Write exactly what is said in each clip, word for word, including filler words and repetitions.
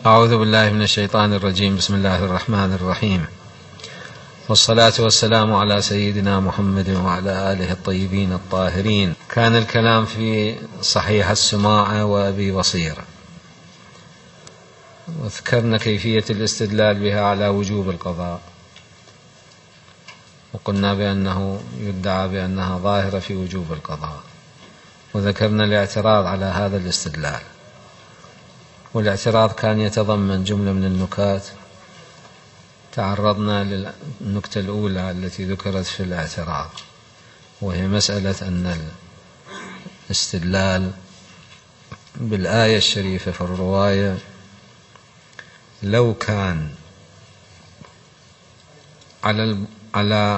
أعوذ بالله من الشيطان الرجيم. بسم الله الرحمن الرحيم، والصلاة والسلام على سيدنا محمد وعلى آله الطيبين الطاهرين. كان الكلام في صحيح السماعة وأبي بصير، وذكرنا كيفية الاستدلال بها على وجوب القضاء، وقلنا بأنه يدعى بأنها ظاهرة في وجوب القضاء، وذكرنا الاعتراض على هذا الاستدلال. والاعتراض كان يتضمن جملة من النكات. تعرضنا للنكتة الأولى التي ذكرت في الاعتراض، وهي مسألة أن الاستدلال بالآية الشريفة في الرواية لو كان على على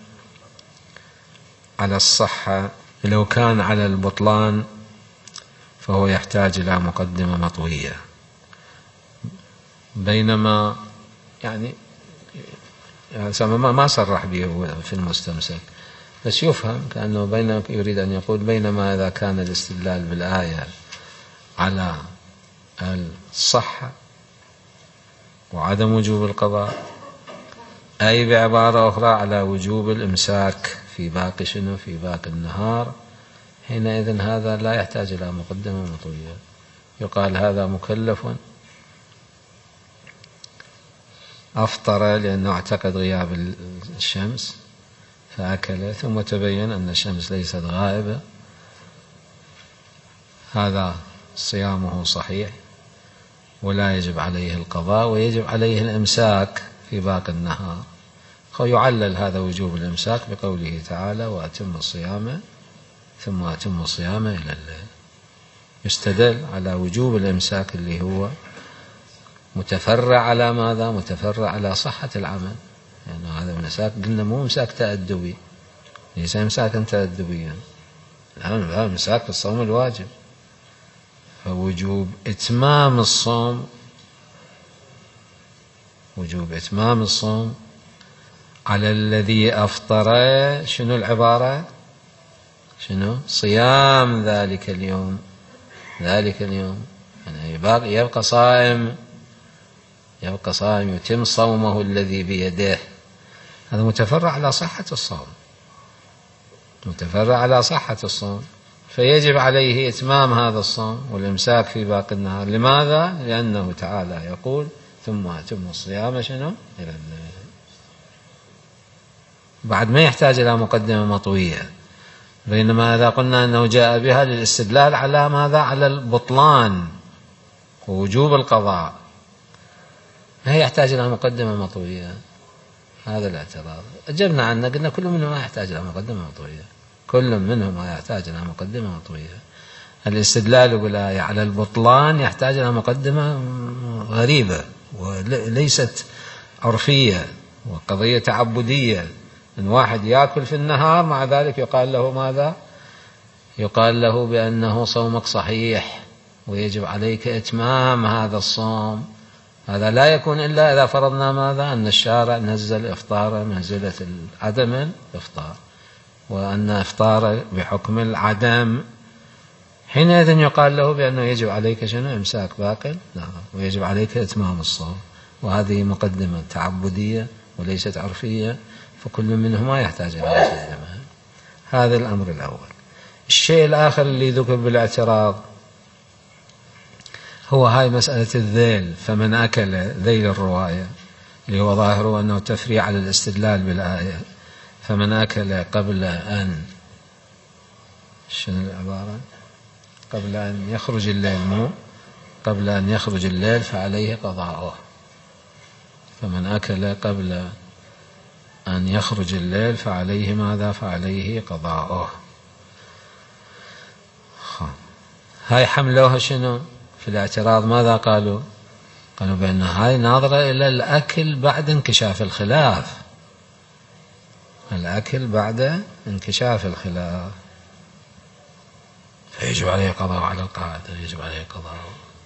على الصحة، لو كان على البطلان فهو يحتاج إلى مقدمة مطوية، بينما يعني ما صرح به في المستمسك، بس يفهم كأنه بينما يريد أن يقول بينما إذا كان الاستدلال بالآية على الصحة وعدم وجوب القضاء، أي بعبارة أخرى على وجوب الإمساك في باقي شنو في باقي النهار، حينئذ هذا لا يحتاج إلى مقدمة مطوية. يقال هذا مكلف أفطر لأنه اعتقد غياب الشمس فأكل، ثم تبين أن الشمس ليست غائبة، هذا صيامه صحيح ولا يجب عليه القضاء، ويجب عليه الإمساك في باقي النهار. ويعلل هذا وجوب الإمساك بقوله تعالى: وأتم الصيام ثم أتم الصيام إلى الليل. يستدل على وجوب الإمساك اللي هو متفرع على ماذا؟ متفرع على صحة العمل، يعني هذا إمساك قلنا مو إمساك تأدبي، ليس إمساكا تأدبيا، هذا إمساك في الصوم الواجب. فوجوب إتمام الصوم وجوب إتمام الصوم على الذي أفطر، شنو العبارة؟ شنو؟ صيام ذلك اليوم ذلك اليوم يعني يبقى, يبقى صائم يبقى صائم يتم صومه الذي بيده. هذا متفرع على صحة الصوم متفرع على صحة الصوم فيجب عليه إتمام هذا الصوم والإمساك في باقي النهار. لماذا؟ لأنه تعالى يقول: ثم أتم الصيام شنو إلى الليل. بعد ما يحتاج إلى مقدمة مطوية، بينما إذا قلنا أنه جاء بها للاستدلال على ماذا؟ على البطلان ووجوب القضاء، ما يحتاج إلى مقدمة مطوية. هذا الاعتراض أجبنا عنه، قلنا كل منهم ما يحتاج إلى مقدمة مطوية، كل منهم ما يحتاج إلى مقدمة مطوية. الاستدلال بالآية على البطلان يحتاج إلى مقدمة غريبة وليست عرفية، وقضية تعبدية، أن واحد يأكل في النهار مع ذلك يقال له ماذا؟ يقال له بأنه صومك صحيح ويجب عليك إتمام هذا الصوم. هذا لا يكون إلا إذا فرضنا ماذا؟ أن الشارع نزل إفطار منزلة عدم الإفطار، وأن إفطار بحكم العدم، حينئذ يقال له بأنه يجب عليك شنو؟ إمساك باقي نعم، ويجب عليك إتمام الصوم. وهذه مقدمة تعبدية وليست عرفية، فكل منهما يحتاج إلى مقدمة. هذا الأمر الأول. الشيء الآخر اللي ذكر بالاعتراض هو هاي مسألة الذيل. فمن أكل ذيل الرواية اللي هو ظاهره أنه تفريع على الاستدلال بالآية: فمن أكل قبل أن شنو العبارة؟ قبل أن يخرج الليل، مو قبل أن يخرج الليل فعليه قضاؤه. فمن أكل قبل أن يخرج الليل فعليه ماذا؟ فعليه قضاؤه. هاي حملوها شنو في الاعتراض؟ ماذا قالوا؟ قالوا بأن هاي ناظرة إلى الأكل بعد انكشاف الخلاف، الأكل بعد انكشاف الخلاف، فيجب عليه قضاء على القاعدة، يجب عليه قضاء.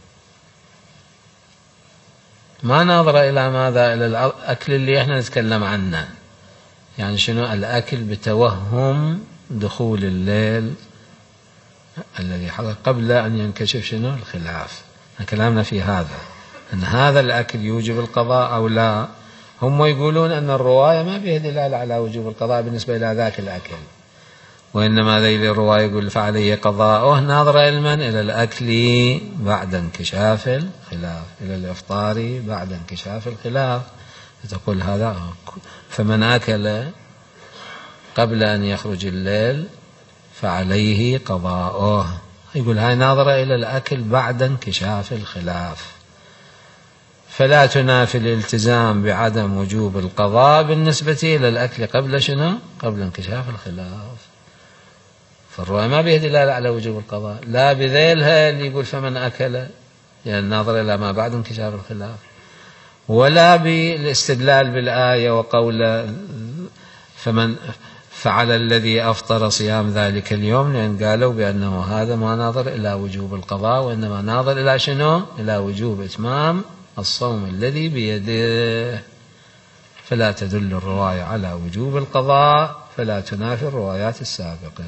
ما ناظرة إلى ماذا؟ إلى الأكل اللي احنا نتكلم عنه، يعني شنو؟ الأكل بتوهم دخول الليل الذي حصل قبل أن ينكشف شنو الخلاف. كلامنا في هذا أن هذا الأكل يوجب القضاء أو لا. هم يقولون أن الرواية ما فيها دلالة على وجوب القضاء بالنسبة إلى ذاك الأكل، وإنما ذيل الرواية يقول فعليه قضاؤه ناظر علما إلى الأكل بعد انكشاف الخلاف، إلى الإفطار بعد انكشاف الخلاف. فتقول هذا فمن أكل قبل أن يخرج الليل فعليه قضاؤه، يقول هاي ناظرة إلى الأكل بعد انكشاف الخلاف، فلا تنافي الالتزام بعدم وجوب القضاء بالنسبة إلى الأكل قبل شنو؟ قبل انكشاف الخلاف. فالرواية ما بها دلالة على وجوب القضاء، لا بذيلها اللي يقول فمن أكل يعني ناظر إلى ما بعد انكشاف الخلاف، ولا بالاستدلال بالآية وقول فمن فعل الذي أفطر صيام ذلك اليوم، لأن قالوا بأنه هذا ما ناظر إلى وجوب القضاء، وإنما ناظر إلى شنو؟ إلى وجوب إتمام الصوم الذي بيده. فلا تدل الرواية على وجوب القضاء، فلا تنافي الروايات السابقة.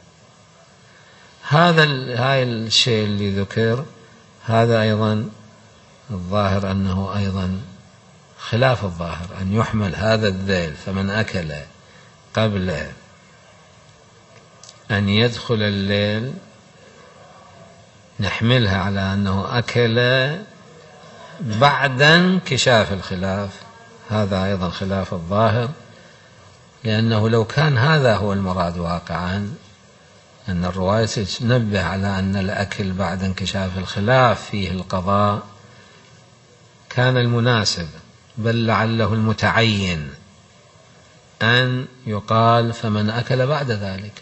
هذا هاي الشيء اللي ذكر هذا أيضا الظاهر أنه أيضا خلاف الظاهر، أن يحمل هذا الذيل فمن أكل قبل أن يدخل الليل نحملها على أنه أكل بعد انكشاف الخلاف. هذا أيضا خلاف الظاهر، لأنه لو كان هذا هو المراد واقعا أن الرواية تنبه على أن الأكل بعد انكشاف الخلاف فيه القضاء، كان المناسب بل لعله المتعين أن يقال فمن أكل بعد ذلك،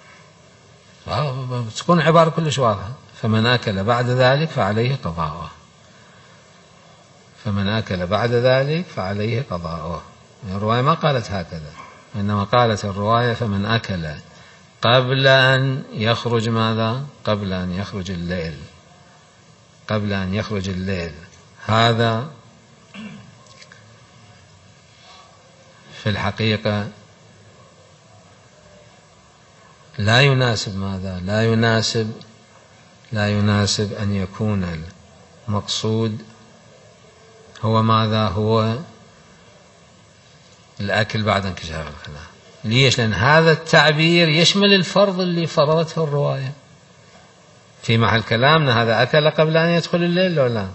تكون عبارة كلش واضحة، فمن أكل بعد ذلك فعليه قضاؤه، فمن أكل بعد ذلك فعليه قضاؤه. الرواية ما قالت هكذا، إنما قالت الرواية فمن أكل قبل أن يخرج ماذا؟ قبل أن يخرج الليل، قبل أن يخرج الليل. هذا في الحقيقة لا يناسب ماذا؟ لا يناسب لا يناسب أن يكون المقصود هو ماذا؟ هو الأكل بعد انكشاف الخلاف. ليش؟ لأن هذا التعبير يشمل الفرض اللي فرضته الرواية. في محل كلامنا هذا أكل قبل أن يدخل الليل لو لا؟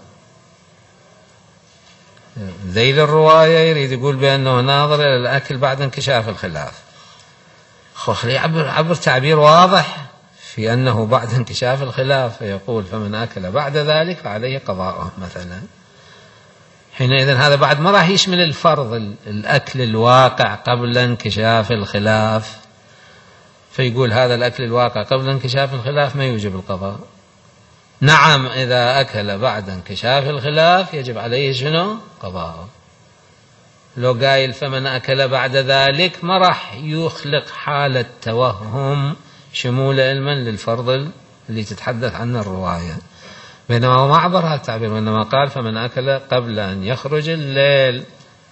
ذيل الرواية يريد يقول بأنه ناظر إلى الأكل بعد انكشاف الخلاف، خلي يعبر عبر تعبير واضح في أنه بعد انكشاف الخلاف، فيقول فمن أكل بعد ذلك فعليه قضاؤه مثلا. حينئذ هذا بعد ما راح يشمل الفرض الأكل الواقع قبل انكشاف الخلاف، فيقول هذا الأكل الواقع قبل انكشاف الخلاف ما يوجب القضاء. نعم إذا أكل بعد انكشاف الخلاف يجب عليه شنو؟ قضاءه. لو قايل فمن أكل بعد ذلك ما راح يخلق حالة توهم شمول علما للفرض اللي تتحدث عنه الرواية، بينما هو ما عبر هذا التعبير، وإنما قال فمن أكل قبل أن يخرج الليل.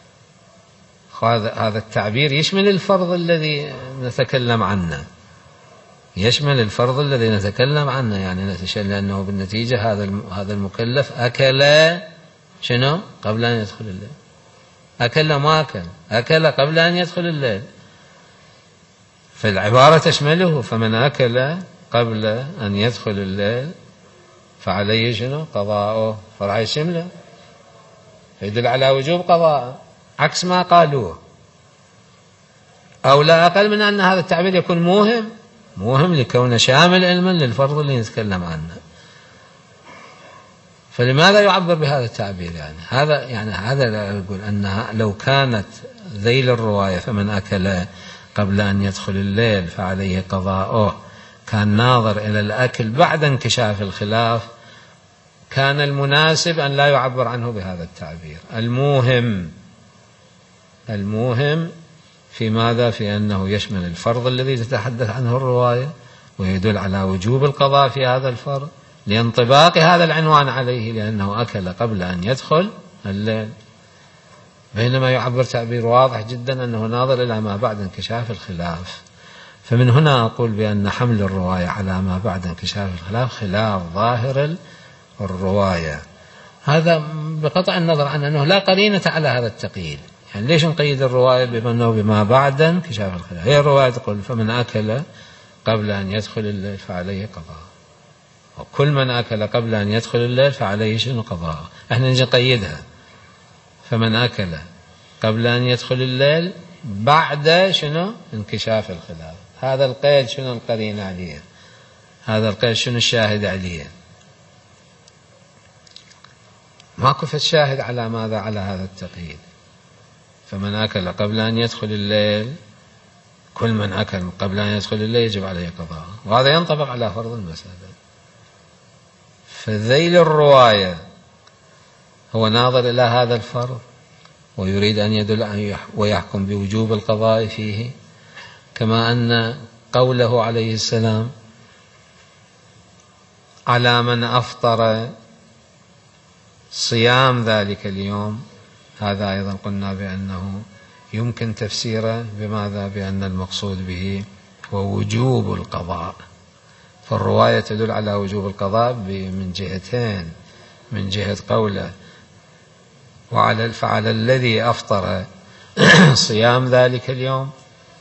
هذا التعبير يشمل الفرض الذي نتكلم عنه، يشمل الفرض الذي نتكلم عنه، يعني نتشل لأنه بالنتيجة هذا هذا المكلف أكل شنو؟ قبل أن يدخل الليل. أكل ما أكل؟ أكل قبل أن يدخل الليل، فالعبارة تشمله فمن أكل قبل أن يدخل الليل فعليه شنو؟ قضاؤه، فراح يشمله، يدل على وجوب قضاء عكس ما قالوه. أو لا أقل من أن هذا التعبير يكون موهم موهم لكونه شامل علما للفرض اللي نتكلم عنه. فلماذا يعبر بهذا التعبير؟ يعني هذا يعني هذا يقول أنها لو كانت ذيل الرواية فمن أكل قبل أن يدخل الليل فعليه قضاؤه كان ناظر إلى الأكل بعد انكشاف الخلاف، كان المناسب أن لا يعبر عنه بهذا التعبير. الموهم الموهم في ماذا؟ في أنه يشمل الفرض الذي تتحدث عنه الرواية ويدل على وجوب القضاء في هذا الفرض لانطباق هذا العنوان عليه، لأنه أكل قبل أن يدخل الليل، بينما يعبر تعبير واضح جدا أنه ناظر إلى ما بعد انكشاف الخلاف. فمن هنا أقول بأن حمل الرواية على ما بعد انكشاف الخلاف خلاف ظاهر الرواية. هذا بقطع النظر عن أنه لا قرينة على هذا التقييد. يعني ليش نقيد الرواية بأنه بما بعد انكشاف الخلاف؟ هي الرواية تقول فمن أكل قبل أن يدخل الليل فعليه قضاء، وكل من أكل قبل أن يدخل الليل فعليه شنو قضاء. احنا نجي نقيدها فمن أكل قبل أن يدخل الليل بعد شنو انكشاف الخلاف. هذا القيد شنو القرين عليه؟ هذا القيد شنو الشاهد عليه؟ ماكو في الشاهد على ماذا؟ على هذا التقييد. فمن أكل قبل أن يدخل الليل، كل من أكل قبل أن يدخل الليل يجب عليه قضاء، وهذا ينطبق على فرض المسألة. فذيل الرواية هو ناظر إلى هذا الفرض ويريد أن يدل ويحكم بوجوب القضاء فيه، كما أن قوله عليه السلام على من أفطر صيام ذلك اليوم، هذا أيضا قلنا بأنه يمكن تفسيره بماذا؟ بأن المقصود به هو وجوب القضاء. فالرواية تدل على وجوب القضاء من جهتين: من جهة قوله وعلى فعلى الذي أفطر صيام ذلك اليوم،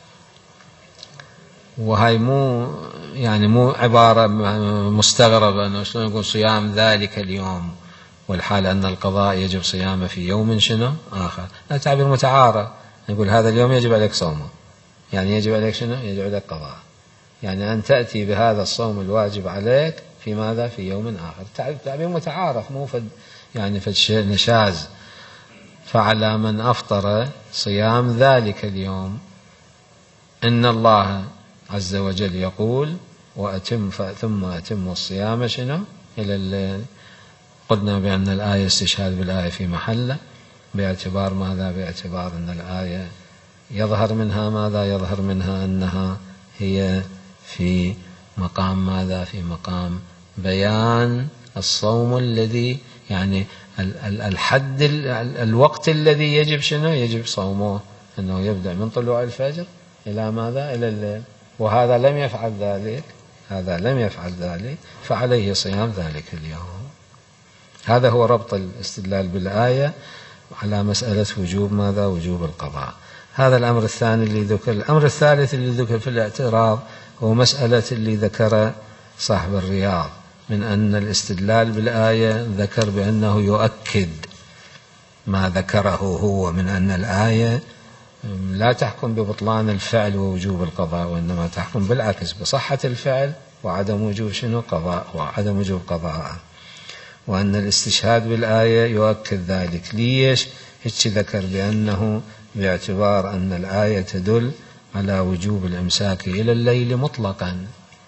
وهي مو يعني مو عبارة مستغربة أنه شلون يقول صيام ذلك اليوم والحال أن القضاء يجب صيامه في يوم شنو آخر. لا، تعبير متعارض. نقول هذا اليوم يجب عليك صومه، يعني يجب عليك شنو؟ يجب عليك قضاء، يعني أن تأتي بهذا الصوم الواجب عليك في ماذا؟ في يوم آخر. تعبير متعارف مو فد يعني فد شيء نشاز. فعلى من أفطر صيام ذلك اليوم، إن الله عز وجل يقول وأتم ثم أتم الصيام شنو إلى الليل. قلنا بأن الآية استشهاد بالآية في محله، باعتبار ماذا؟ باعتبار أن الآية يظهر منها ماذا؟ يظهر منها أنها هي في مقام ماذا؟ في مقام بيان الصوم الذي يعني الحد الوقت الذي يجب شنو؟ يجب صومه، أنه يبدأ من طلوع الفجر إلى ماذا؟ إلى الليل. وهذا لم يفعل ذلك، هذا لم يفعل ذلك، فعليه صيام ذلك اليوم. هذا هو ربط الاستدلال بالآية على مسألة وجوب ماذا؟ وجوب القضاء. هذا الأمر الثاني اللي ذكر. الأمر الثالث اللي ذكر في الاعتراض هو مسألة اللي ذكر صاحب الرياض من أن الاستدلال بالآية ذكر بأنه يؤكد ما ذكره هو من أن الآية لا تحكم ببطلان الفعل ووجوب القضاء، وإنما تحكم بالعكس بصحة الفعل وعدم وجوب شنو؟ قضاء، وعدم وجوب قضاء. وأن الاستشهاد بالآية يؤكد ذلك. ليش؟ هيك ذكر بأنه باعتبار أن الآية تدل على وجوب الإمساك إلى الليل مطلقا.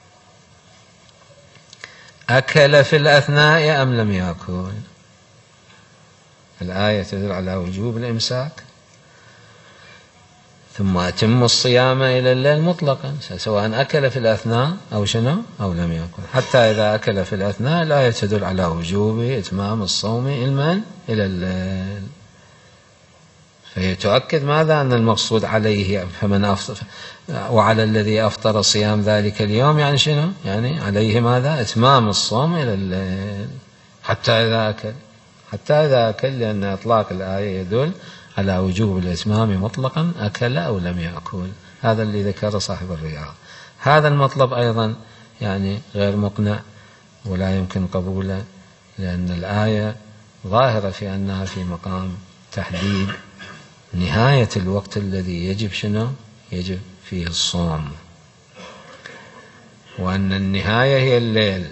أكل في الأثناء أم لم يأكل؟ الآية تدل على وجوب الإمساك، ثم أتم الصيام إلى الليل مطلقا، سواء أكل في الأثناء أو شنو أو لم يأكل. حتى إذا أكل في الأثناء الآية تدل على وجوب إتمام الصوم إلى الليل. فهي تؤكد ماذا؟ أن المقصود عليه فمن أفطر وعلى الذي أفطر صيام ذلك اليوم، يعني شنو؟ يعني عليه ماذا؟ إتمام الصوم إلى الليل حتى إذا أكل، حتى إذا أكل، لأن إطلاق الآية يدل على وجوب الإتمام مطلقا أكل أو لم يأكل. هذا اللي ذكر صاحب الرياض. هذا المطلب أيضا يعني غير مقنع ولا يمكن قبوله، لأن الآية ظاهرة في أنها في مقام تحديد نهاية الوقت الذي يجب شنو؟ يجب فيه الصوم، وأن النهاية هي الليل.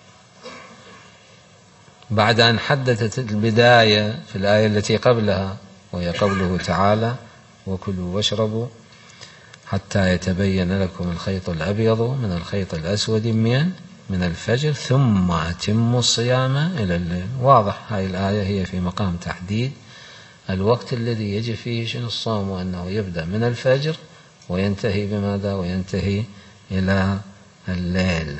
بعد أن حددت البداية في الآية التي قبلها، وهي قوله تعالى وكلوا واشربوا حتى يتبين لكم الخيط الأبيض من الخيط الأسود من من الفجر ثم أتموا الصيام إلى الليل. واضح هاي الآية هي في مقام تحديد الوقت الذي يجب فيه شنو؟ الصوم، وأنه يبدأ من الفجر وينتهي بماذا؟ وينتهي إلى الليل.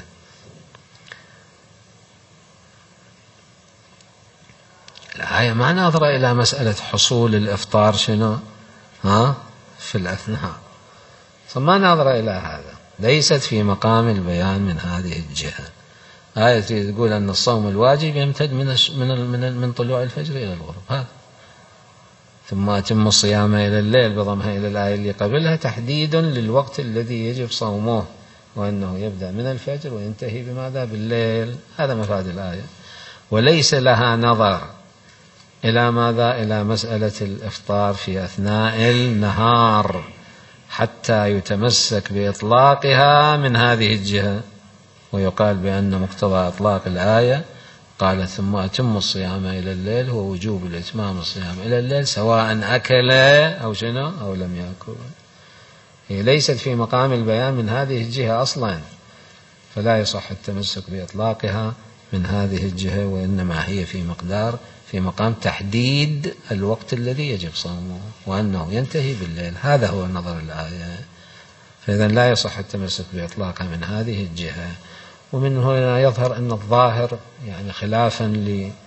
الآية ما ناظرة إلى مسألة حصول الإفطار شنو ها في الأثناء، ثم ما ناظرة إلى هذا، ليست في مقام البيان من هذه الجهة. آية تقول أن الصوم الواجب يمتد من من من طلوع الفجر إلى الغروب، هذا ثم أتم الصيام إلى الليل بضمها إلى الآية اللي قبلها تحديد للوقت الذي يجب صومه، وأنه يبدأ من الفجر وينتهي بماذا؟ بالليل. هذا مفاد الآية، وليس لها نظر إلى ماذا؟ إلى مسألة الإفطار في أثناء النهار حتى يتمسك بإطلاقها من هذه الجهة، ويقال بأن مقتضى إطلاق الآية قال ثم أتم الصيام إلى الليل هو وجوب الإتمام الصيام إلى الليل سواء أكل أو شنو أو لم يأكل. هي ليست في مقام البيان من هذه الجهة أصلا، فلا يصح التمسك بإطلاقها من هذه الجهة، وإنما هي في مقدار في مقام تحديد الوقت الذي يجب صومه وأنه ينتهي بالليل. هذا هو نظر الآية، فإذا لا يصح التمسك بإطلاقها من هذه الجهة. ومن هنا يظهر أن الظاهر يعني خلافا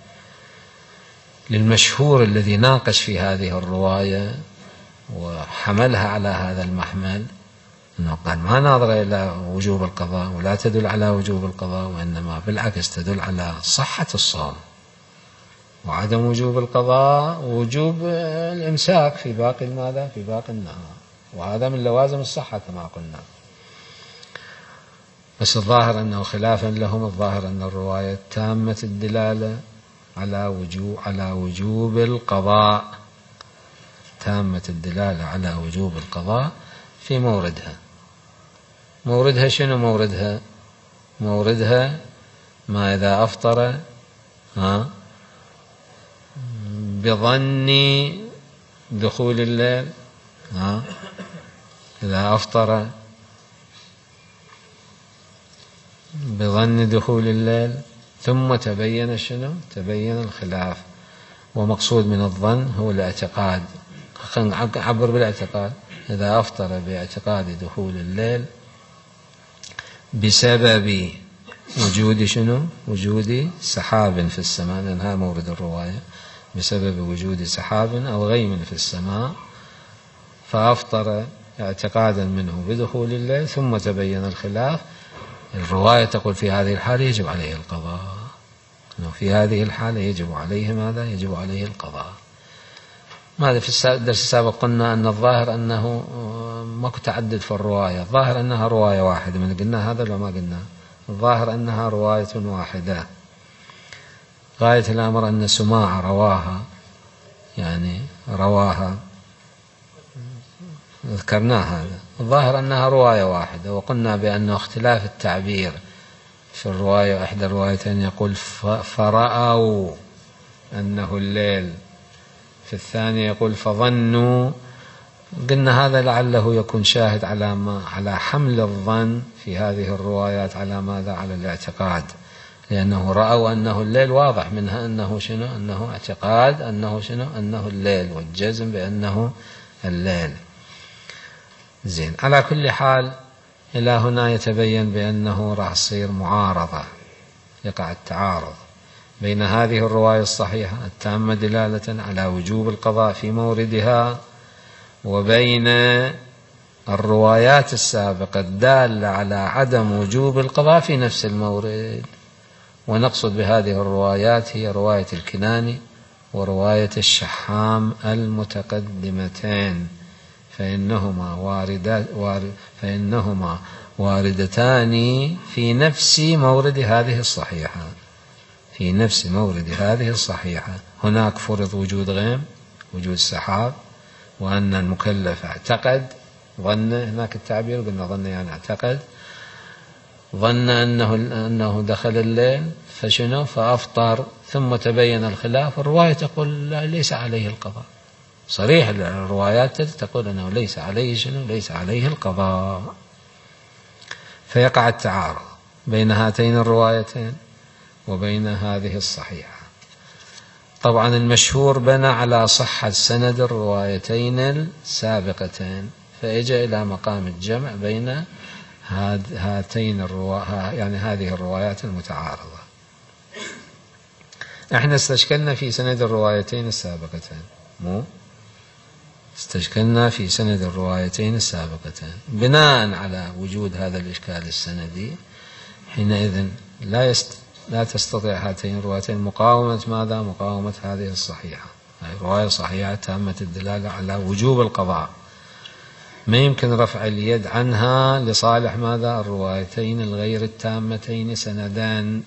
للمشهور الذي ناقش في هذه الرواية وحملها على هذا المحمل، أنه قال ما ناظر إلى وجوب القضاء ولا تدل على وجوب القضاء، وإنما بالعكس تدل على صحة الصوم وعدم وجوب القضاء ووجوب الإمساك في باقي ماذا؟ في باقي النهار، وهذا من لوازم الصحة كما قلنا. بس الظاهر أنه خلافا لهم، الظاهر أن الرواية تامة الدلالة على وجوب على وجوب القضاء، تامة الدلالة على وجوب القضاء في موردها. موردها شنو موردها؟ موردها ما إذا أفطر ها بظن دخول الليل، ها إذا أفطر بظن دخول الليل ثم تبين شنو؟ تبين الخلاف، ومقصود من الظن هو الاعتقاد، خلينا نعبر بالاعتقاد. إذا أفطر باعتقاد دخول الليل بسبب وجود شنو؟ وجود سحاب في السماء، لأن هذا مورد الرواية، بسبب وجود سحاب أو غيم في السماء، فأفطر اعتقادا منه بدخول الليل ثم تبين الخلاف، الرواية تقول في هذه الحالة يجب عليه القضاء، في هذه الحالة يجب عليه ماذا؟ يجب عليه القضاء. ماذا في الدرس السابق قلنا أن الظاهر أنه ماكو تعدد في الرواية، الظاهر أنها رواية واحدة، من قلنا هذا ولا ما قلنا؟ الظاهر أنها رواية واحدة. غاية الأمر أن سماع رواها، يعني رواها ذكرناه هذا، الظاهر أنها رواية واحدة، وقلنا بأنه اختلاف التعبير في الرواية، إحدى الروايتين يقول فرأوا أنه الليل، في الثانية يقول فظنوا. قلنا هذا لعله يكون شاهد على ما على حمل الظن في هذه الروايات على ماذا؟ على الاعتقاد، لأنه رأوا أنه الليل واضح منها أنه شنو؟ أنه اعتقاد أنه شنو؟ أنه الليل، والجزم بأنه الليل. زين، على كل حال إلى هنا يتبين بأنه راح تصير معارضة، يقع التعارض بين هذه الرواية الصحيحة التامة دلالة على وجوب القضاء في موردها، وبين الروايات السابقة الدالة على عدم وجوب القضاء في نفس المورد. ونقصد بهذه الروايات هي رواية الكناني ورواية الشحام المتقدمتين، فإنهما واردات وارد فإنهما واردتان في نفس مورد هذه الصحيحة، في نفس مورد هذه الصحيحة. هناك فرض وجود غيم، وجود سحاب، وأن المكلف اعتقد ظن، هناك التعبير قلنا ظن يعني اعتقد، ظن أنه أنه دخل الليل فشنو؟ فأفطر ثم تبين الخلاف. الرواية تقول لا، ليس عليه القضاء، صريح الروايات تقول أنه ليس عليه شنو؟ ليس عليه القضاء. فيقع التعارض بين هاتين الروايتين وبين هذه الصحيحة. طبعا المشهور بنى على صحة سند الروايتين السابقتين، فإجى إلى مقام الجمع بين هاتين الروا... يعني هذه الروايات المتعارضة. احنا استشكلنا في سند الروايتين السابقتين، مو استشكلنا في سند الروايتين السابقتين. بناء على وجود هذا الإشكال السندي، حينئذ لا يست... لا تستطيع هاتين الروايتين مقاومة ماذا؟ مقاومة هذه الصحيحة، هذه رواية صحيحة تامة الدلالة على وجوب القضاء، ما يمكن رفع اليد عنها لصالح ماذا؟ الروايتين الغير التامتين سندان.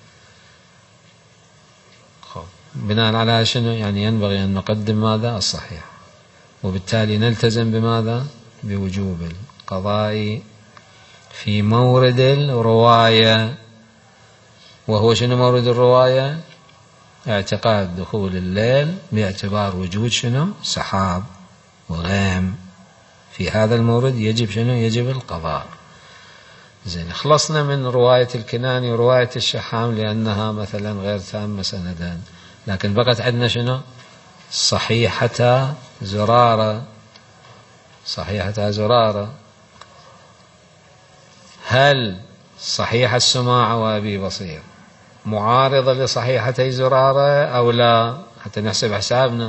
بناء على شنو؟ يعني ينبغي أن نقدم ماذا؟ الصحيح، وبالتالي نلتزم بماذا؟ بوجوب القضاء في مورد الرواية. وهو شنو مورد الرواية؟ اعتقاد دخول الليل باعتبار وجود شنو؟ سحاب وغيم. في هذا المورد يجب شنو؟ يجب القضاء. زين، خلصنا من رواية الكناني ورواية الشحام لأنها مثلا غير تامة سندان، لكن بقت عندنا شنو؟ صحيحة زرارة. صحيحة زرارة، هل صحيح السماع وأبي بصير معارضة لصحيحتي زرارة أو لا؟ حتى نحسب حسابنا.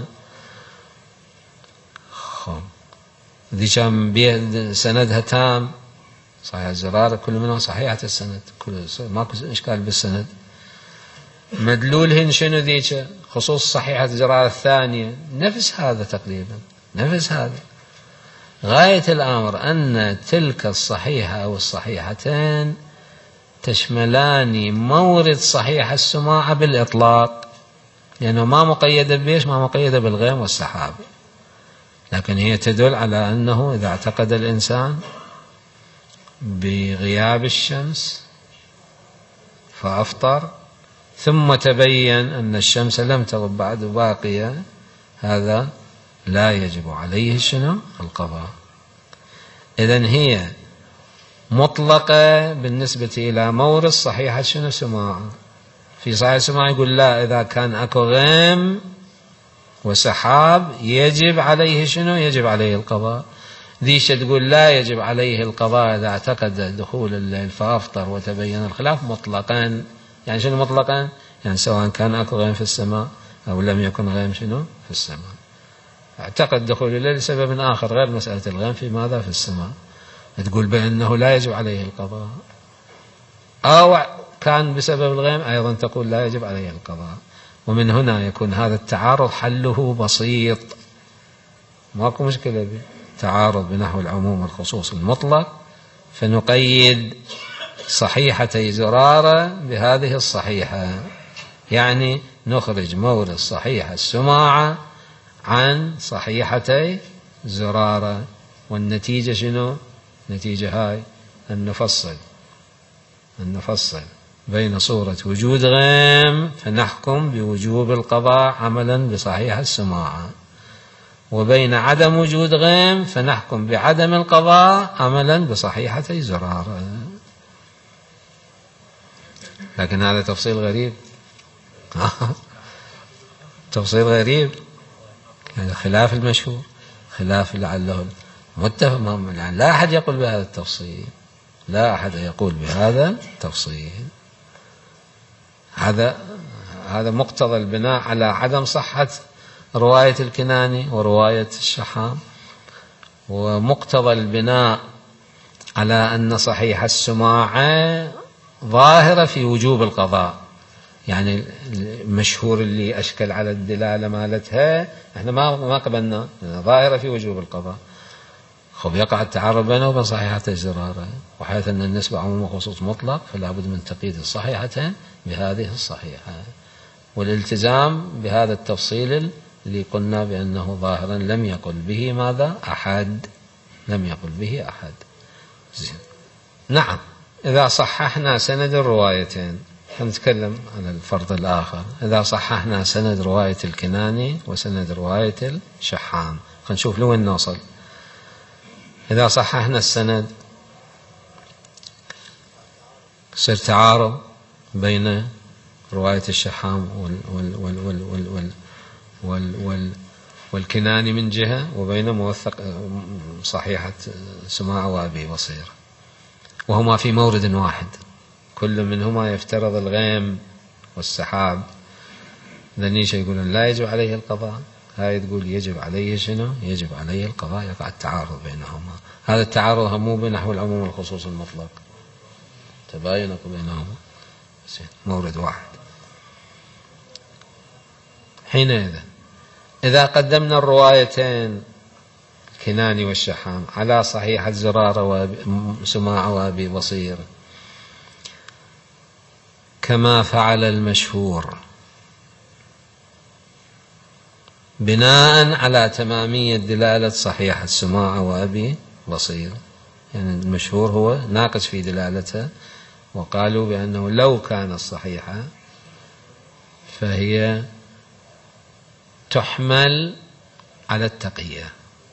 ذي كان سندها تام، صحيح الزرارة كل منهم صحيحة السند، كل ماكو إشكال بالسند. مدلولهن شنو ذيك؟ خصوص صحيحة زرارة الثانية نفس هذا تقريبا، نفس هذا. غاية الأمر أن تلك الصحيحة أو الصحيحتين تشملان مورد صحيح السماع بالإطلاق، لأنه ما مقيدة بيش؟ ما مقيدة بالغيم والسحاب، لكن هي تدل على أنه إذا اعتقد الإنسان بغياب الشمس فأفطر ثم تبين أن الشمس لم تغب بعد باقية، هذا لا يجب عليه شنو؟ القضاء. إذن هي مطلقة بالنسبة إلى مورد صحيحة شنو؟ سماع. في صحيح السماع يقول لا، إذا كان أكو غيم وسحاب يجب عليه شنو؟ يجب عليه القضاء. ذيش تقول لا يجب عليه القضاء إذا اعتقد دخول الليل فأفطر وتبين الخلاف مطلقا. يعني شنو مطلقا؟ يعني سواء كان أكو غيم في السماء أو لم يكن غيم شنو؟ في السماء. اعتقد دخول الليل لسبب آخر غير مسألة الغيم في ماذا؟ في السماء، تقول بأنه لا يجب عليه القضاء. أو كان بسبب الغيم أيضا تقول لا يجب عليه القضاء. ومن هنا يكون هذا التعارض حله بسيط، ماكو مشكلة به، تعارض بنحو العموم والخصوص المطلق، فنقيد صحيحتي زرارة بهذه الصحيحة، يعني نخرج مورد صحيح السماعة عن صحيحتي زرارة. والنتيجة شنو؟ نتيجة هاي أن نفصل أن نفصل بين صورة وجود غيم فنحكم بوجوب القضاء عملا بصحيح السماعة، وبين عدم وجود غيم فنحكم بعدم القضاء عملا بصحيحتي زرارة. لكن هذا تفصيل غريب تفصيل غريب، يعني خلاف المشهور، خلاف لعله متفق، يعني لا أحد يقول بهذا التفصيل، لا أحد يقول بهذا التفصيل. هذا هذا مقتضى البناء على عدم صحة رواية الكناني ورواية الشحام، ومقتضى البناء على أن صحيح السماعة ظاهرة في وجوب القضاء. يعني المشهور اللي أشكل على الدلالة مالتها احنا ما ما قبلنا، ظاهرة في وجوب القضاء. خب يقع التعارض بينه وبين صحيحتي الزرارة، وحيث أن النسبة عموم وخصوص مطلق فلا بد من تقييد الصحيحتين بهذه الصحيحة، والالتزام بهذا التفصيل اللي قلنا بأنه ظاهرا لم يقل به ماذا؟ أحد، لم يقل به أحد. زين. نعم، إذا صححنا سند الروايتين، نتكلم عن الفرض الآخر، إذا صححنا سند رواية الكناني وسند رواية الشحام، خلينا نشوف لوين نوصل. إذا صححنا السند يصير تعارض بين رواية الشحام وال وال وال وال وال وال وال وال والكناني من جهة، وبين موثق صحيحة سماع وأبي بصير، وهما في مورد واحد، كل منهما يفترض الغيم والسحاب. ذنيش يقولون لا يجب عليه القضاء، هاي تقول يجب عليه شنو؟ يجب عليه القضاء. يقع التعارض بينهما. هذا التعارض هم مو بنحو العموم والخصوص المطلق، تباين بينهما. مورد واحد. حينئذ إذا قدمنا الروايتين الكناني والشحام على صحيحة زرارة وسماع وأبي بصير كما فعل المشهور بناء على تمامية دلالة صحيحة سماع وأبي بصير، يعني المشهور هو ناقص في دلالته، وقالوا بأنه لو كانت صحيحة فهي تحمل على التقية،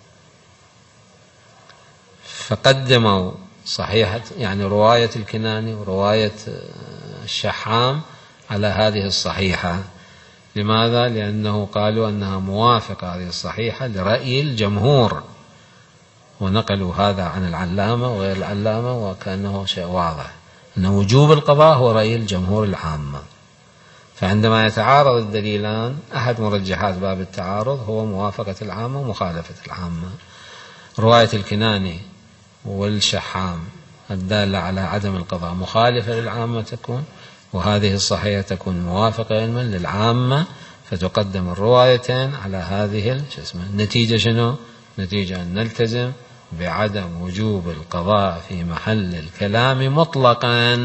فقدموا صحيحة يعني رواية الكناني ورواية الشحام على هذه الصحيحة. لماذا؟ لأنه قالوا أنها موافقة هذه الصحيحة لرأي الجمهور، ونقلوا هذا عن العلامة وغير العلامة، وكأنه شيء واضح أن وجوب القضاء هو رأي الجمهور العامة. فعندما يتعارض الدليلان أحد مرجحات باب التعارض هو موافقة العامة ومخالفة العامة. رواية الكناني والشحام الدالة على عدم القضاء مخالفة للعامة تكون، وهذه الصحيحة تكون موافقة علما للعامة، فتقدم الروايتين على هذه اسمه. النتيجة شنو؟ نتيجة أن نلتزم بعدم وجوب القضاء في محل الكلام مطلقا.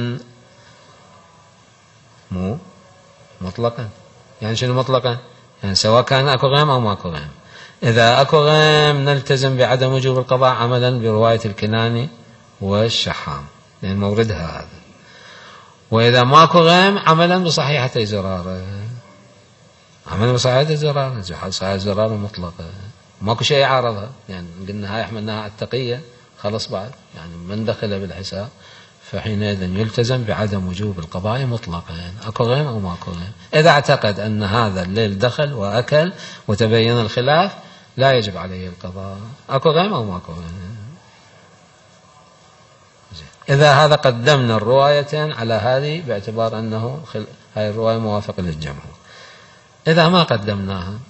مو مطلقا يعني شنو مطلقا؟ يعني سواء كان أكو غيم أو ماكو غيم. إذا أكو غيم نلتزم بعدم وجوب القضاء عملا برواية الكناني والشحام لأن يعني موردها هذا، وإذا ماكو غيم عملا بصحيحة زرارة، عملا بصحيحة زرارة، صحيحة زرارة مطلقة ماكو شيء يعارضها، يعني قلنا هاي حملناها على التقية خلص بعد يعني من دخل بالحساب، فحينئذ يلتزم بعدم وجوب القضاء مطلقا يعني أكو غيم أو ماكو غيم. إذا اعتقد أن هذا الليل دخل وأكل وتبين الخلاف لا يجب عليه القضاء، أكو غيم أو ماكو غيم. إذا هذا قدمنا الروايتين على هذه باعتبار أنه خل... هاي الرواية موافقة للجمهور. إذا ما قدمناها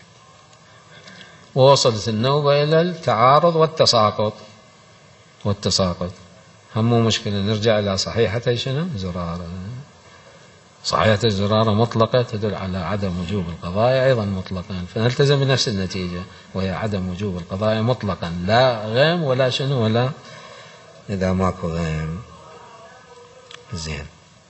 ووصلت النوبة إلى التعارض والتساقط والتساقط هم مو مشكلة، نرجع إلى صحيحة شنو؟ زرارة. صحيحة الزرارة مطلقة تدل على عدم وجوب القضاء أيضا مطلقا، فنلتزم بنفس النتيجة وهي عدم وجوب القضاء مطلقا، لا غيم ولا شنو ولا إذا ماكو غيم. زين.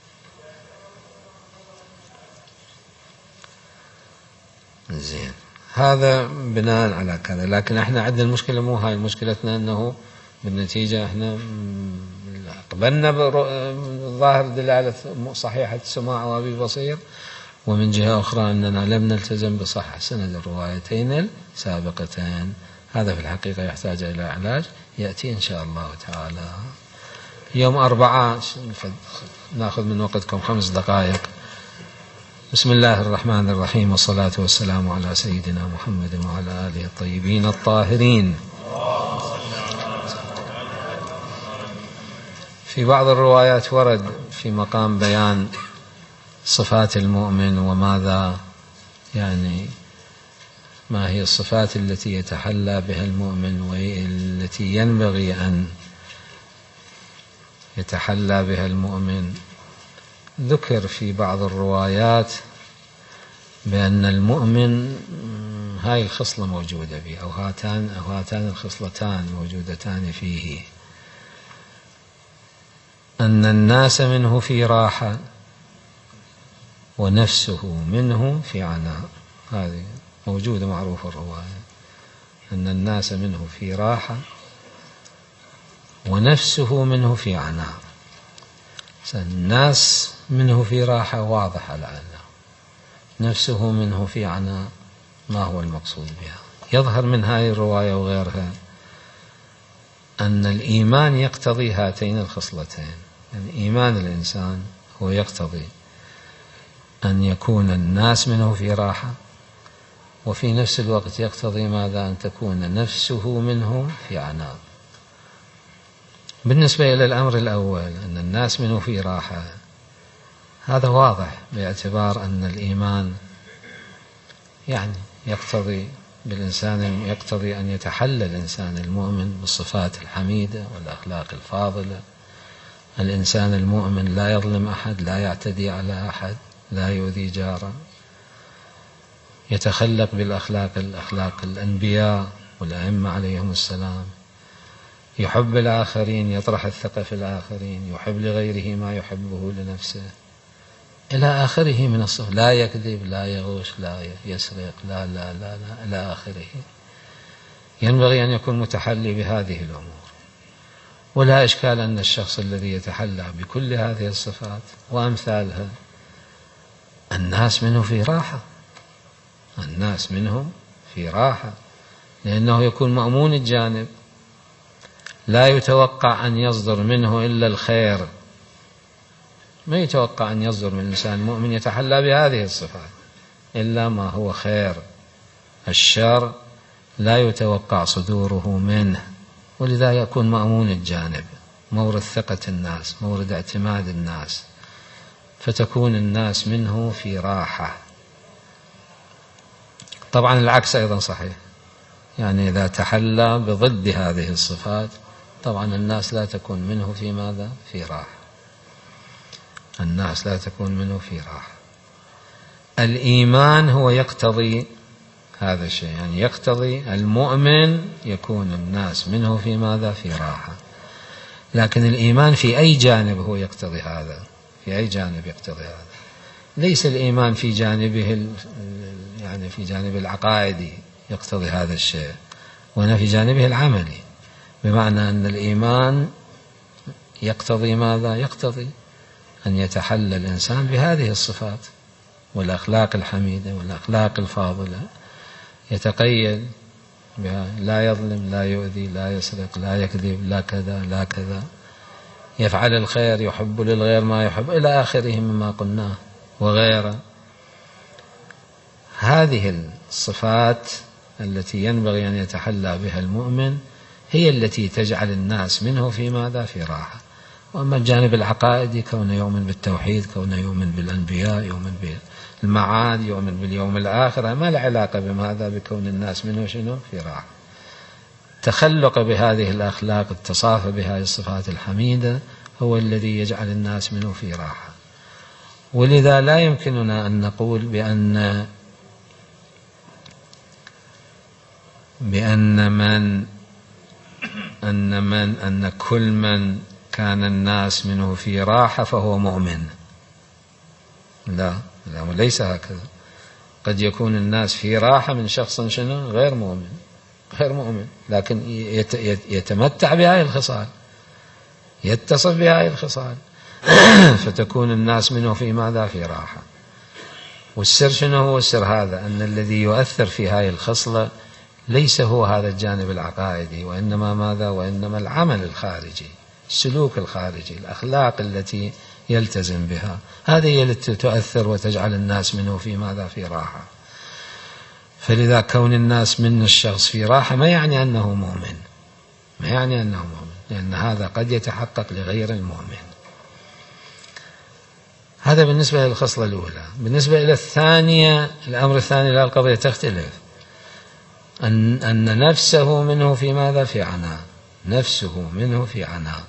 زين هذا بناء على كذا، لكن احنا عندنا المشكلة مو هاي مشكلتنا، انه بالنتيجة احنا قبلنا بظاهر دلالة صحيحة سماع وأبي بصير، ومن جهة أخرى أننا لم نلتزم بصحة سند الروايتين السابقتين. هذا في الحقيقة يحتاج إلى علاج يأتي إن شاء الله تعالى يوم أربعة. نأخذ من وقتكم خمس دقائق. بسم الله الرحمن الرحيم، والصلاة والسلام على سيدنا محمد وعلى آله الطيبين الطاهرين. في بعض الروايات ورد في مقام بيان صفات المؤمن وماذا يعني ما هي الصفات التي يتحلى بها المؤمن والتي ينبغي أن يتحلى بها المؤمن. ذكر في بعض الروايات بأن المؤمن هاي الخصلة موجودة به، أو هاتان أو هاتان الخصلتان موجودتان فيه، أن الناس منه في راحة ونفسه منه في عناء. هذه موجودة معروفة الرواية، أن الناس منه في راحة ونفسه منه في عناء. الناس منه في راحة واضحة لعله، نفسه منه في عناء ما هو المقصود بها؟ يظهر من هذه الرواية وغيرها أن الإيمان يقتضي هاتين الخصلتين، يعني إيمان الإنسان هو يقتضي أن يكون الناس منه في راحة، وفي نفس الوقت يقتضي ماذا؟ أن تكون نفسه منه في عناء. بالنسبة إلى الأمر الأول أن الناس منه في راحة، هذا واضح باعتبار أن الإيمان يعني يقتضي بالإنسان يقتضي أن يتحلى الإنسان المؤمن بالصفات الحميدة والأخلاق الفاضلة الإنسان المؤمن لا يظلم أحد، لا يعتدي على أحد، لا يؤذي جاره، يتخلق بالأخلاق الأخلاق الأنبياء والأئمة عليهم السلام، يحب الآخرين، يطرح الثقة في الآخرين، يحب لغيره ما يحبه لنفسه، إلى آخره من الصفات. لا يكذب، لا يغش، لا يسرق، لا لا لا لا إلى آخره. ينبغي أن يكون متحلي بهذه الأمور. ولا إشكال أن الشخص الذي يتحلى بكل هذه الصفات وأمثالها الناس منه في راحة، الناس منه في راحة، لأنه يكون مأمون الجانب، لا يتوقع أن يصدر منه إلا الخير، ما يتوقع أن يصدر من إنسان مؤمن يتحلى بهذه الصفات إلا ما هو خير. الشر لا يتوقع صدوره منه، ولذا يكون مأمون الجانب، مورد ثقة الناس، مورد اعتماد الناس، فتكون الناس منه في راحة. طبعا العكس أيضا صحيح، يعني إذا تحلى بضد هذه الصفات طبعا الناس لا تكون منه في ماذا؟ في راحة. الناس لا تكون منه في راحة. الإيمان هو يقتضي هذا الشيء، يعني يقتضي المؤمن يكون الناس منه في ماذا؟ في راحة. لكن الإيمان في أي جانب هو يقتضي هذا؟ في أي جانب يقتضي هذا؟ ليس الإيمان في جانبه يعني في جانب العقائدي يقتضي هذا الشيء، وأنا في جانبه العملي، بمعنى أن الإيمان يقتضي ماذا؟ يقتضي أن يتحلى الإنسان بهذه الصفات والأخلاق الحميدة والأخلاق الفاضلة، يتقيد بها، لا يظلم، لا يؤذي، لا يسرق، لا يكذب، لا كذا لا كذا، يفعل الخير، يحب للغير ما يحب، إلى آخره مما قلناه وغيره. هذه الصفات التي ينبغي أن يتحلى بها المؤمن هي التي تجعل الناس منه في ماذا؟ في راحة. وأما الجانب العقائدي، كونه يؤمن بالتوحيد، كونه يؤمن بالأنبياء، يؤمن بالمعاد، يؤمن باليوم الآخر، ما له علاقة بماذا؟ بكون الناس منه شنو؟ في راحة. تخلق بهذه الأخلاق، التصافى بهذه الصفات الحميدة هو الذي يجعل الناس منه في راحة. ولذا لا يمكننا أن نقول بأن بأن من أن من أن كل من كان الناس منه في راحة فهو مؤمن. لا لا، ليس هكذا. قد يكون الناس في راحة من شخص شنو؟ غير مؤمن، غير مؤمن، لكن يتمتع بهذه الخصال، يتصف بهذه الخصال، فتكون الناس منه في ماذا؟ في راحة. والسر شنو هو السر؟ هذا أن الذي يؤثر في هذه الخصلة ليس هو هذا الجانب العقائدي، وإنما ماذا؟ وإنما العمل الخارجي، السلوك الخارجي، الأخلاق التي يلتزم بها، هذه هي التي تؤثر وتجعل الناس منه في ماذا؟ في راحة. فلذا كون الناس من الشخص في راحة ما يعني أنه مؤمن، ما يعني أنه مؤمن، لأن هذا قد يتحقق لغير المؤمن. هذا بالنسبة للخصلة الأولى. بالنسبة إلى الثانية، الأمر الثاني لا، القضية تختلف، أن أن نفسه منه في ماذا؟ في عناء، نفسه منه في عناء.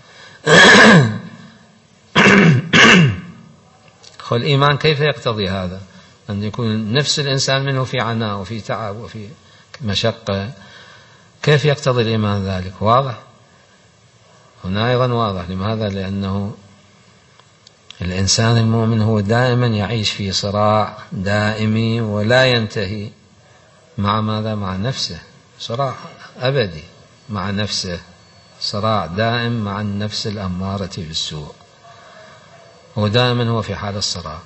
والإيمان كيف يقتضي هذا؟ أن يكون نفس الإنسان منه في عناء وفي تعب وفي مشقة. كيف يقتضي الإيمان ذلك؟ واضح هنا أيضا واضح. لماذا؟ لأنه الإنسان المؤمن هو دائما يعيش في صراع دائمي ولا ينتهي مع ماذا؟ مع نفسه، صراع أبدي مع نفسه، صراع دائم مع النفس الأمارة بالسوء، هو دائما هو في حال الصراع.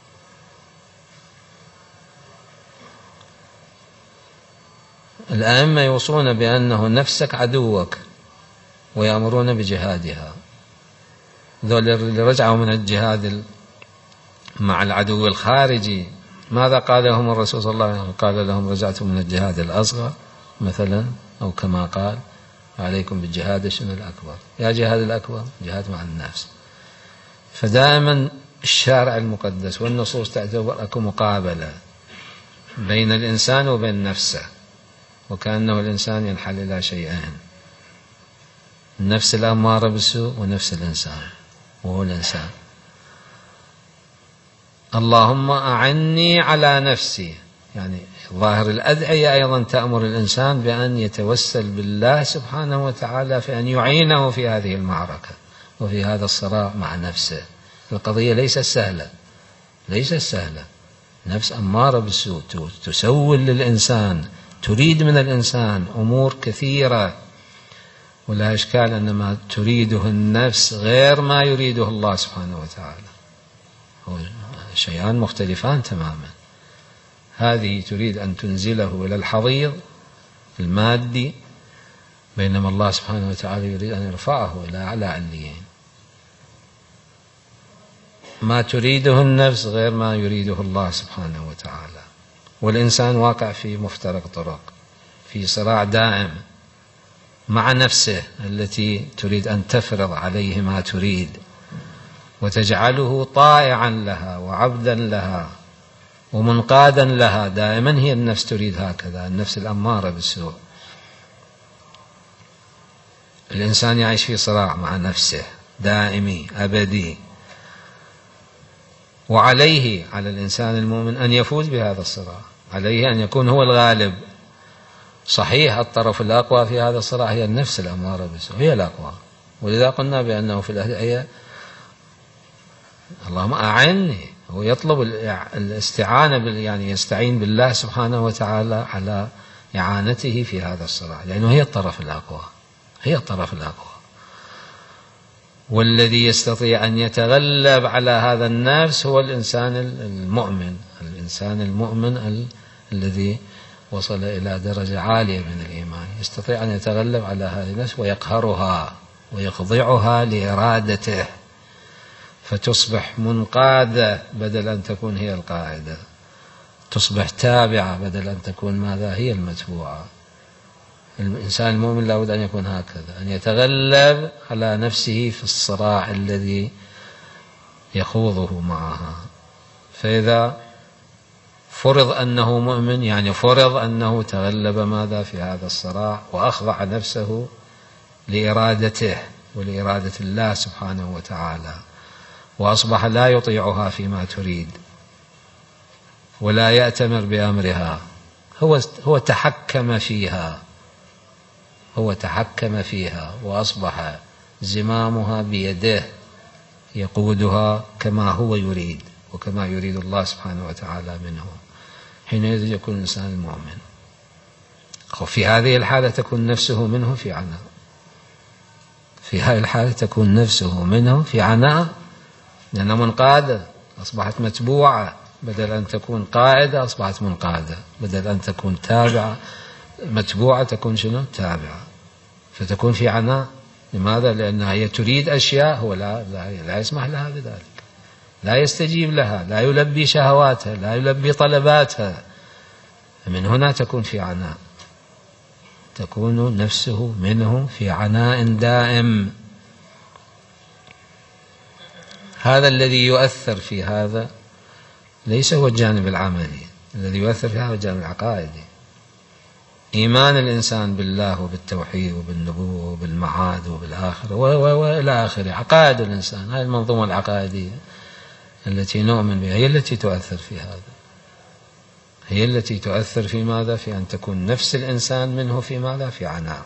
الأئمة يوصون بأنه نفسك عدوك ويأمرون بجهادها. ذول اللي رجعوا من الجهاد مع العدو الخارجي ماذا قال لهم الرسول صلى الله عليه وسلم؟ قال لهم رجعتم من الجهاد الأصغر مثلا، أو كما قال عليكم بالجهاد شنو الأكبر. يا جهاد الأكبر جهاد مع النفس. فدائما الشارع المقدس والنصوص تعتبر أكو مقابلة بين الإنسان وبين نفسه، وكأنه الإنسان ينحل إلى شيئين، النفس الأمارة بالسوء ونفس الإنسان وهو الإنسان. اللهم أعني على نفسي، يعني ظاهر الأدعية أيضا تأمر الإنسان بأن يتوسل بالله سبحانه وتعالى في أن يعينه في هذه المعركة وفي هذا الصراع مع نفسه. القضية ليست سهلة، ليست سهلة. نفس أمارة بالسوء تسول للإنسان، تريد من الإنسان أمور كثيرة، ولا إشكال أن ما تريده النفس غير ما يريده الله سبحانه وتعالى، هو شيئان مختلفان تماما. هذه تريد أن تنزله إلى الحضيض المادي، بينما الله سبحانه وتعالى يريد أن يرفعه إلى أعلى عليين. ما تريده النفس غير ما يريده الله سبحانه وتعالى، والإنسان واقع في مفترق طرق، في صراع دائم مع نفسه التي تريد أن تفرض عليه ما تريد وتجعله طائعا لها وعبدا لها ومنقادا لها. دائما هي النفس تريد هكذا، النفس الأمارة بالسوء. الإنسان يعيش في صراع مع نفسه دائمي أبدي، وعليه على الإنسان المؤمن أن يفوز بهذا الصراع، عليه أن يكون هو الغالب. صحيح الطرف الأقوى في هذا الصراع هي النفس الأمارة بالسوء، هي الأقوى، ولذا قلنا بأنه في الأدعية اللهم أعني، هو يطلب الاستعانة، يعني يستعين بالله سبحانه وتعالى على إعانته في هذا الصراع، لأنه هي الطرف الأقوى، هي الطرف الأقوى. والذي يستطيع أن يتغلب على هذا النفس هو الإنسان المؤمن، الإنسان المؤمن ال... الذي وصل إلى درجة عالية من الإيمان، يستطيع أن يتغلب على هذه النفس ويقهرها ويخضعها لإرادته، فتصبح منقادة بدل أن تكون هي القائدة، تصبح تابعة بدل أن تكون ماذا هي المتبوعة. الإنسان المؤمن لابد أن يكون هكذا، أن يتغلب على نفسه في الصراع الذي يخوضه معها. فإذا فرض أنه مؤمن يعني فرض أنه تغلب ماذا في هذا الصراع وأخضع نفسه لإرادته ولإرادة الله سبحانه وتعالى، وأصبح لا يطيعها فيما تريد ولا يأتمر بأمرها، هو هو تحكم فيها، هو تحكم فيها وأصبح زمامها بيده، يقودها كما هو يريد وكما يريد الله سبحانه وتعالى منه. حينئذ يكون الإنسان المؤمن. وفي هذه الحالة تكون نفسه منه في عناء، في هذه الحالة تكون نفسه منه في عناء، لأنها منقادة أصبحت متبوعة، بدل أن تكون قائدة أصبحت منقادة، بدل أن تكون تابعة متبوعة تكون شنو؟ تابعة، فتكون في عناء. لماذا؟ لأنها هي تريد أشياء هو لا, لا, لا يسمح لها بذلك، لا يستجيب لها، لا يلبي شهواتها، لا يلبي طلباتها. من هنا تكون في عناء، تكون نفسه منه في عناء دائم. هذا الذي يؤثر في هذا ليس هو الجانب العملي، الذي يؤثر في هذا الجانب العقائدي. إيمان الإنسان بالله وبالتوحيد وبالنبوة وبالمعاد وبالآخرة وإلى آخره، عقائد الإنسان، هذه المنظومة العقائدية التي نؤمن بها هي التي تؤثر في هذا، هي التي تؤثر في ماذا؟ في أن تكون نفس الإنسان منه في ماذا؟ في عناء.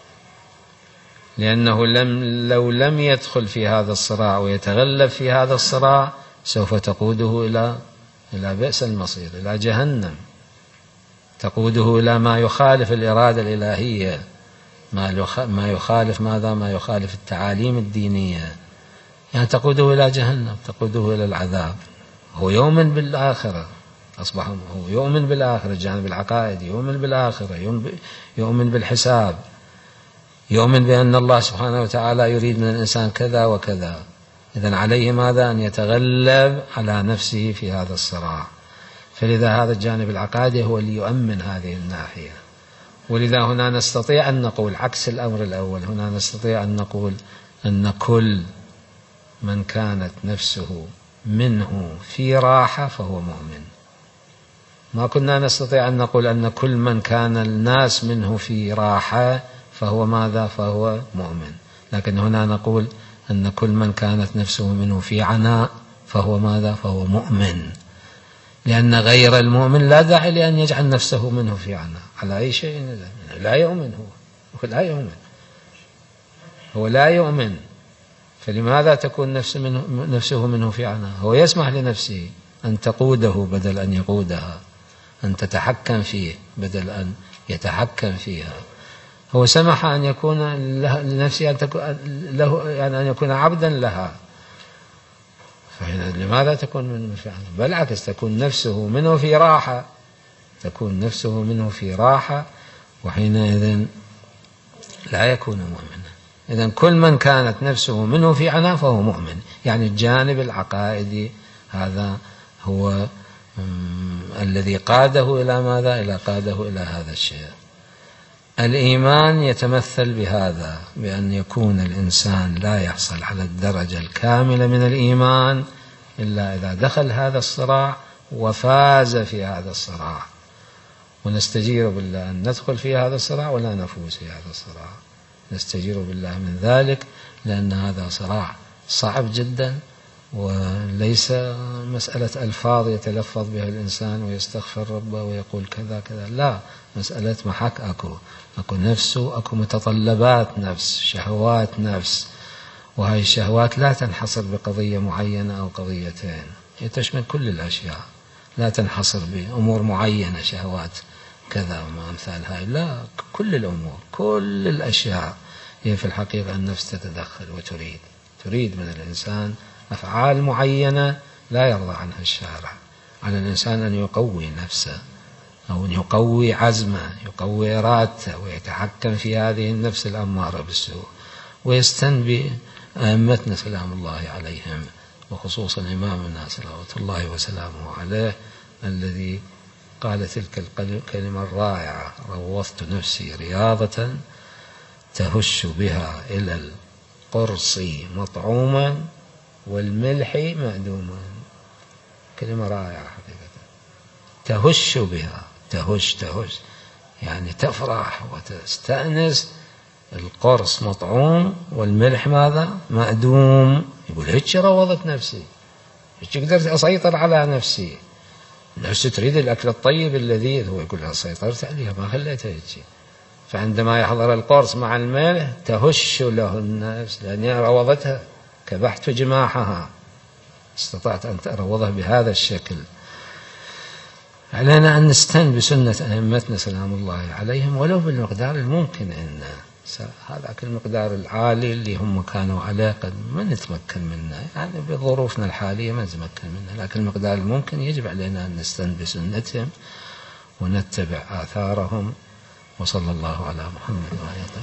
لأنه لم لو لم يدخل في هذا الصراع ويتغلب في هذا الصراع سوف تقوده إلى إلى بئس المصير، إلى جهنم، تقوده إلى ما يخالف الإرادة الإلهية، ما يخالف ماذا؟ ما يخالف التعاليم الدينية، يعني تقوده إلى جهنم، تقوده إلى العذاب. هو يؤمن بالآخرة، أصبح هو يؤمن بالآخرة، الجانب العقائدي يؤمن بالآخرة، يؤمن بالحساب، يؤمن بأن الله سبحانه وتعالى يريد من الإنسان كذا وكذا. إذن عليه ماذا؟ أن يتغلب على نفسه في هذا الصراع. فلذا هذا الجانب العقائدي هو اللي يؤمن هذه الناحية. ولذا هنا نستطيع أن نقول عكس الأمر الأول، هنا نستطيع أن نقول أن كل من كانت نفسه منه في راحة فهو مؤمن. ما كنا نستطيع أن نقول أن كل من كان الناس منه في راحة فهو ماذا؟ فهو مؤمن. لكن هنا نقول أن كل من كانت نفسه منه في عناء فهو ماذا؟ فهو مؤمن، لأن غير المؤمن لا داعي لأن يجعل نفسه منه في عناء على أي شيء، لا يؤمن، هو هو لا يؤمن، هو لا يؤمن، فلماذا تكون نفس منه نفسه منه في عناء؟ هو يسمح لنفسه أن تقوده بدل أن يقودها، أن تتحكم فيه بدل أن يتحكم فيها. هو سمح أن يكون لنفسه أن تكون له، يعني أن يكون عبدا لها، فلماذا تكون منه في عناء؟ بالعكس تكون نفسه منه في راحة، تكون نفسه منه في راحة، وحينئذ لا يكون مؤمنا. إذن كل من كانت نفسه منه في عناء فهو مؤمن، يعني الجانب العقائدي هذا هو الذي قاده إلى ماذا؟ إلى قاده إلى هذا الشيء. الإيمان يتمثل بهذا، بأن يكون الإنسان لا يحصل على الدرجة الكاملة من الإيمان إلا إذا دخل هذا الصراع وفاز في هذا الصراع، ونستجير بالله أن ندخل في هذا الصراع ولا نفوز في هذا الصراع، نستجير بالله من ذلك، لأن هذا صراع صعب جدا، وليس مسألة ألفاظ يتلفظ بها الإنسان ويستغفر ربه ويقول كذا كذا، لا، مسألة محك أكو أكو نفسه، أكو متطلبات نفس، شهوات نفس، وهذه الشهوات لا تنحصر بقضية معينة أو قضيتين، هي تشمل كل الأشياء، لا تنحصر بأمور معينة، شهوات كذا وما أمثال هاي، لا، كل الأمور، كل الأشياء هي في الحقيقة النفس تتدخل وتريد تريد من الإنسان أفعال معينة لا يرضى عنها الشارع. على الإنسان أن يقوي نفسه، أو أن يقوي عزمه، يقوي إرادته، ويتحكم في هذه النفس الأمارة بالسوء، ويستنبي أئمتنا سلام الله عليهم، وخصوصا إمامنا صلوات الله وسلامه عليه، الذي قال تلك الكلمة الرائعة: روضت نفسي رياضة تهش بها إلى القرص مطعوما والملح مأدوما. كلمة رائعة حقيقة، تهش بها، تهش تهش يعني تفرح وتستأنس، القرص مطعوم والملح ماذا؟ مأدوم. يقول هيك روضت نفسي، هيك قدرت أسيطر على نفسي، نفسي تريد الأكل الطيب اللذيذ، هو يقول لها سيطرت عليها ما خليتها هيك. فعندما يحضر القرص مع الملح تهش له النفس، لأنها روضتها، كبحت جماحها، استطعت أن تروضها بهذا الشكل. علينا أن نستن بسنة أئمتنا سلام الله عليهم ولو بالمقدار الممكن عندنا. هذا المقدار العالي اللي هم كانوا عليه قد ما نتمكن منه، يعني بظروفنا الحالية ما نتمكن منه، لكن المقدار الممكن يجب علينا أن نستن بسنتهم ونتبع آثارهم. وصلى الله على محمد وعلى